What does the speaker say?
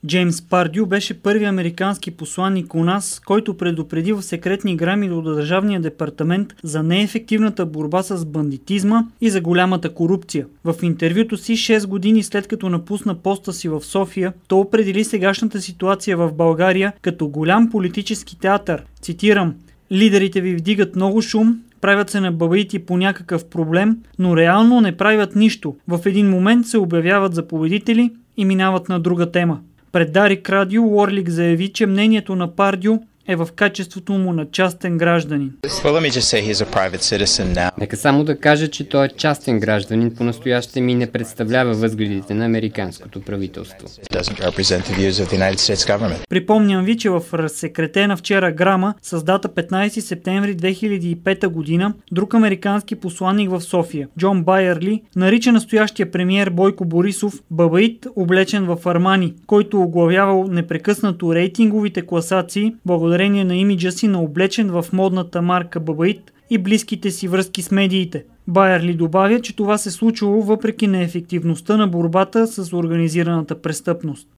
Джеймс Пардю беше първи американски посланник у нас, който предупреди в секретни грами до Държавния департамент за неефективната борба с бандитизма и за голямата корупция. В интервюто си 6 години след като напусна поста си в София, той определи сегашната ситуация в България като голям политически театър. Цитирам: "Лидерите ви вдигат много шум, правят се на бабаити по някакъв проблем, но реално не правят нищо. В един момент се обявяват за победители и минават на друга тема." Пред Дарик Радио Уорлик заяви, че мнението на Пардю е в качеството му на частен гражданин. Нека само да кажа, че той е частен гражданин, по-настоящем и не представлява възгледите на американското правителство. Припомням ви, че в разсекретена вчера грама с дата 15 септември 2005 година друг американски посланник в София, Джон Байерли, нарича настоящия премиер Бойко Борисов бабаит, облечен в Армани, който оглавявал непрекъснато рейтинговите класации благодарение на имиджа си на облечен в модната марка бабаит и близките си връзки с медиите. Байерли добавя, че това се случило въпреки неефективността на борбата с организираната престъпност.